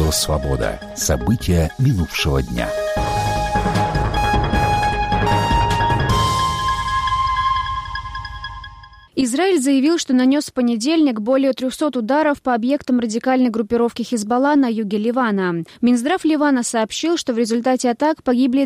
Радио «Свобода». События минувшего дня. Израиль заявил, что нанес в понедельник более 300 ударов по объектам радикальной группировки Хизбалла на юге Ливана. Минздрав Ливана сообщил, что в результате атак погибли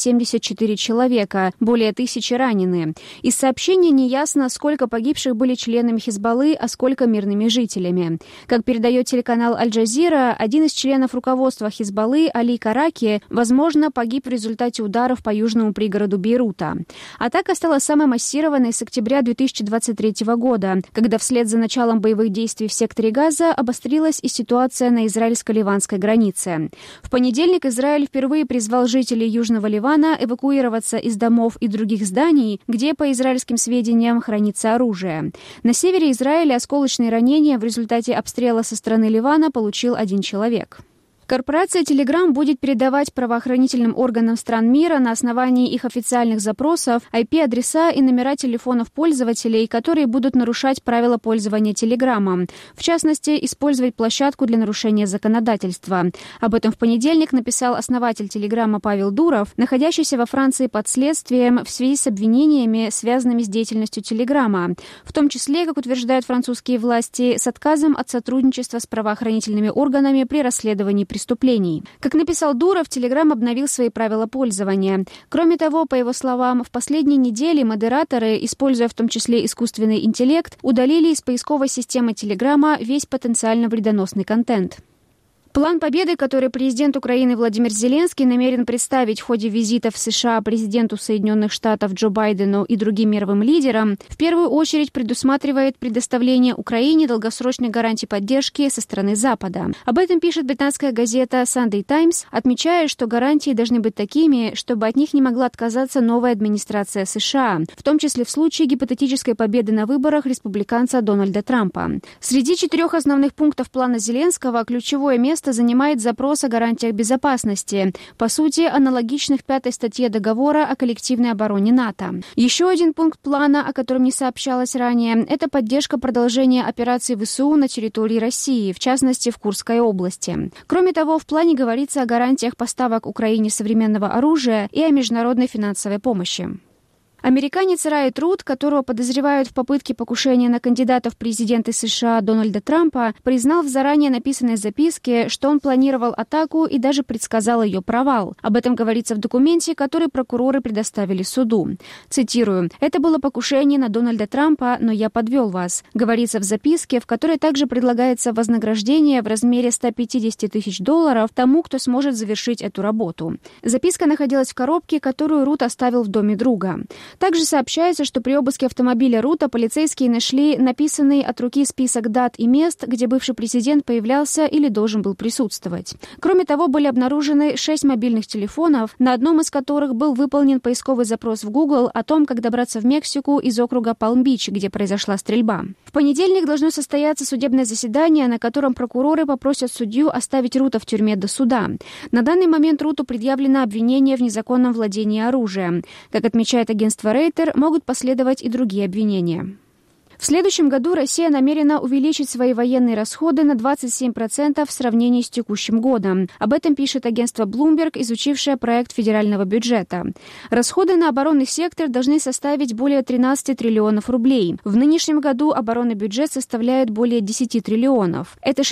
274 человека, более 1000 ранены. Из сообщения неясно, сколько погибших были членами Хизбаллы, а сколько мирными жителями. Как передает телеканал Аль-Джазира, один из членов руководства Хизбаллы, Али Караки, возможно, погиб в результате ударов по южному пригороду Бейрута. Атака стала самой массированной с октября 2023 года, когда вслед за началом боевых действий в секторе Газа обострилась и ситуация на израильско-ливанской границе. В понедельник Израиль впервые призвал жителей Южного Ливана эвакуироваться из домов и других зданий, где, по израильским сведениям, хранится оружие. На севере Израиля осколочные ранения в результате обстрела со стороны Ливана получил один человек. Корпорация Telegram будет передавать правоохранительным органам стран мира на основании их официальных запросов IP-адреса и номера телефонов пользователей, которые будут нарушать правила пользования Telegram, в частности, использовать площадку для нарушения законодательства. Об этом в понедельник написал основатель Telegram Павел Дуров, находящийся во Франции под следствием в связи с обвинениями, связанными с деятельностью Telegram, в том числе, как утверждают французские власти, с отказом от сотрудничества с правоохранительными органами при расследовании преступлений. Как написал Дуров, Telegram обновил свои правила пользования. Кроме того, по его словам, в последние недели модераторы, используя в том числе искусственный интеллект, удалили из поисковой системы Telegram весь потенциально вредоносный контент. План победы, который президент Украины Владимир Зеленский намерен представить в ходе визита в США президенту Соединенных Штатов Джо Байдену и другим мировым лидерам, в первую очередь предусматривает предоставление Украине долгосрочной гарантии поддержки со стороны Запада. Об этом пишет британская газета Sunday Times, отмечая, что гарантии должны быть такими, чтобы от них не могла отказаться новая администрация США, в том числе в случае гипотетической победы на выборах республиканца Дональда Трампа. Среди 4 основных пунктов плана Зеленского ключевое место занимает запрос о гарантиях безопасности, по сути, аналогичных 5-й статье договора о коллективной обороне НАТО. Еще один пункт плана, о котором не сообщалось ранее, это поддержка продолжения операций ВСУ на территории России, в частности, в Курской области. Кроме того, в плане говорится о гарантиях поставок Украине современного оружия и о международной финансовой помощи. Американец Райт Руд, которого подозревают в попытке покушения на кандидата в президенты США Дональда Трампа, признал в заранее написанной записке, что он планировал атаку и даже предсказал ее провал. Об этом говорится в документе, который прокуроры предоставили суду. Цитирую: «Это было покушение на Дональда Трампа, но я подвел вас», говорится в записке, в которой также предлагается вознаграждение в размере $150 тысяч тому, кто сможет завершить эту работу. Записка находилась в коробке, которую Руд оставил в доме друга. Также сообщается, что при обыске автомобиля Рута полицейские нашли написанный от руки список дат и мест, где бывший президент появлялся или должен был присутствовать. Кроме того, были обнаружены 6 мобильных телефонов, на одном из которых был выполнен поисковый запрос в Google о том, как добраться в Мексику из округа Палм-Бич, где произошла стрельба. В понедельник должно состояться судебное заседание, на котором прокуроры попросят судью оставить Рута в тюрьме до суда. На данный момент Руту предъявлено обвинение в незаконном владении оружием. Как отмечает агентство Рейтер, могут последовать и другие обвинения. В следующем году Россия намерена увеличить свои военные расходы на 27% в сравнении с текущим годом. Об этом пишет агентство Bloomberg, изучившее проект федерального бюджета. Расходы на оборонный сектор должны составить более 13 триллионов рублей. В нынешнем году оборонный бюджет составляет более 10 триллионов. Это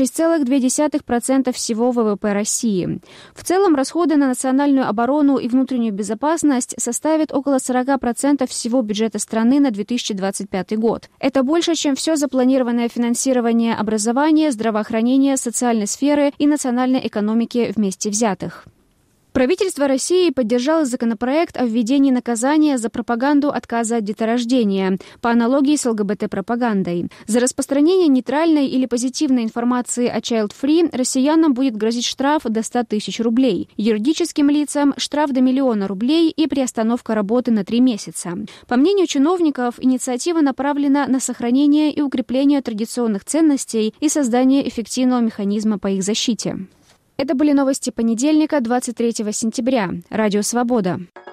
6,2% всего ВВП России. В целом, расходы на национальную оборону и внутреннюю безопасность составят около 40% всего бюджета страны на 2025 год. Это больше, чем все запланированное финансирование образования, здравоохранения, социальной сферы и национальной экономики вместе взятых. Правительство России поддержало законопроект о введении наказания за пропаганду отказа от деторождения, по аналогии с ЛГБТ-пропагандой. За распространение нейтральной или позитивной информации о child-free россиянам будет грозить штраф до 100 тысяч рублей, юридическим лицам штраф до 1 миллиона рублей и приостановка работы на 3 месяца. По мнению чиновников, инициатива направлена на сохранение и укрепление традиционных ценностей и создание эффективного механизма по их защите. Это были новости понедельника, 23 сентября. Радио «Свобода».